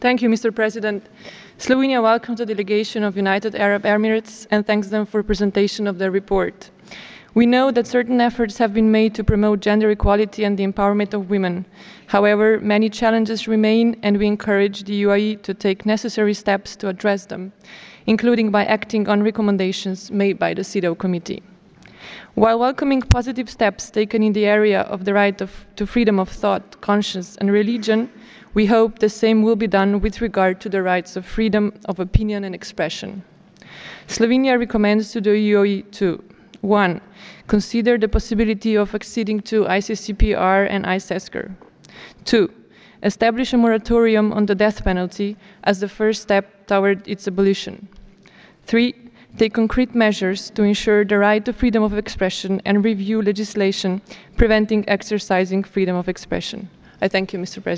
Thank you, Mr. President. Slovenia welcomes the delegation of United Arab Emirates and thanks them for presentation of their report. We know that certain efforts have been made to promote gender equality and the empowerment of women. However, many challenges remain and we encourage the UAE to take necessary steps to address them, including by acting on recommendations made by the CEDAW Committee. While welcoming positive steps taken in the area of the right to freedom of thought, conscience and religion, we hope the same will be done with regard to the rights of freedom of opinion and expression. Slovenia recommends to the UAE to 1. Consider the possibility of acceding to ICCPR and ICESCR. 2. Establish a moratorium on the death penalty as the first step toward its abolition. 3. Take concrete measures to ensure the right to freedom of expression and review legislation preventing exercising freedom of expression. I thank you, Mr. President.